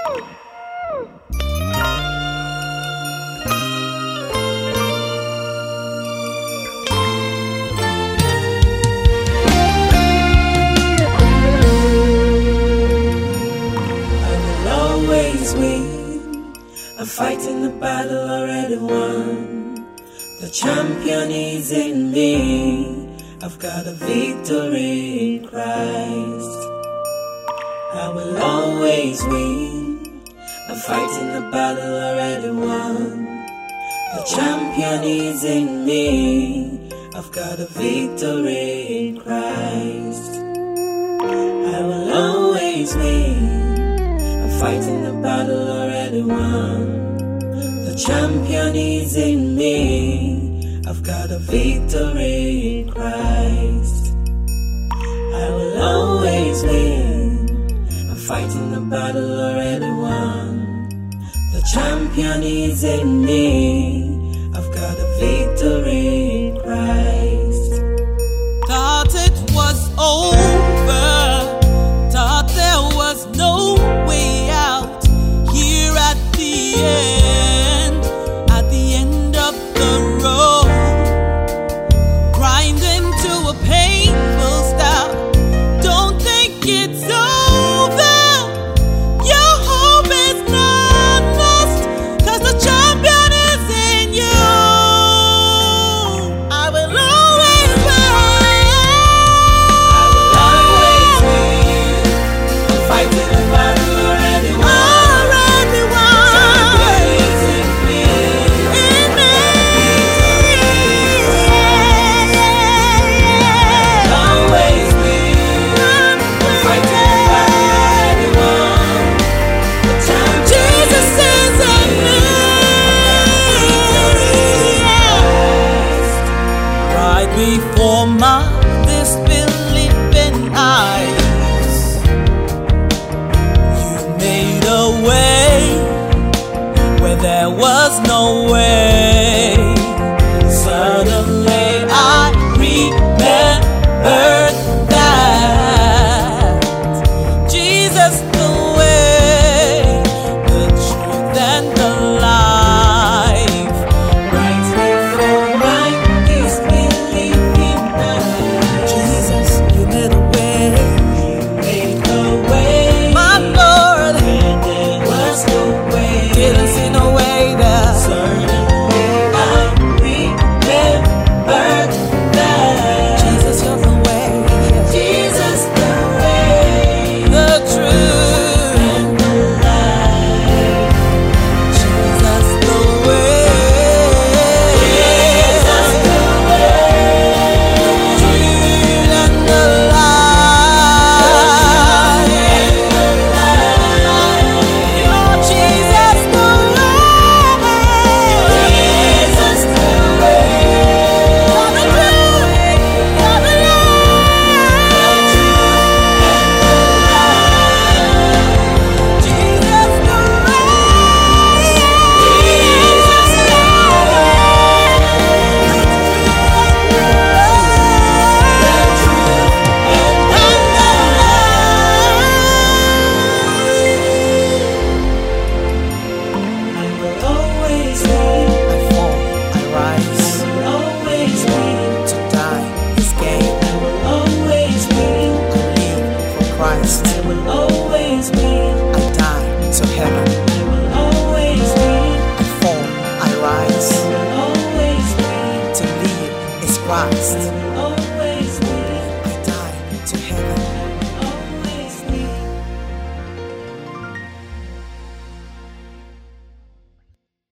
I'm fighting the battle already won. The champion is in me. I've got a victory in Christ. I will always win. I'm fighting the battle already won. The champion is in me. I've got a victory in Christ. I will always win. Fighting the battle already won. The champion is in me. I've got a victory in Christ. I will always win. I'm fighting the battle already won. The champion is in me. I've got a victory in Christ. Thought it was over.